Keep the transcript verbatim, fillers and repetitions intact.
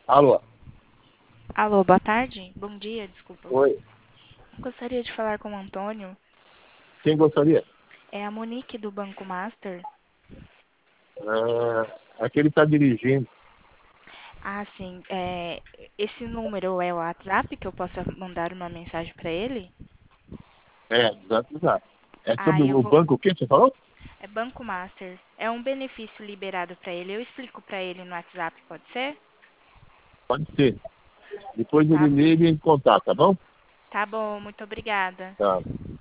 Alô? Alô, boa tarde. Bom dia, desculpa. Oi? Gostaria de falar com o Antônio. Quem gostaria? É a Monique do Banco Master. Ah, aqui ele está dirigindo. Ah, sim. É, esse número é o WhatsApp que eu possa mandar uma mensagem para ele? É, exato, exato. É Ah, sobre eu o vou. banco o que você falou? É Banco Master. É um benefício liberado para ele. Eu explico para ele no WhatsApp, pode ser? Pode ser. Depois ele Tá, liga em contato, tá bom? tá bom, muito obrigada. Tá.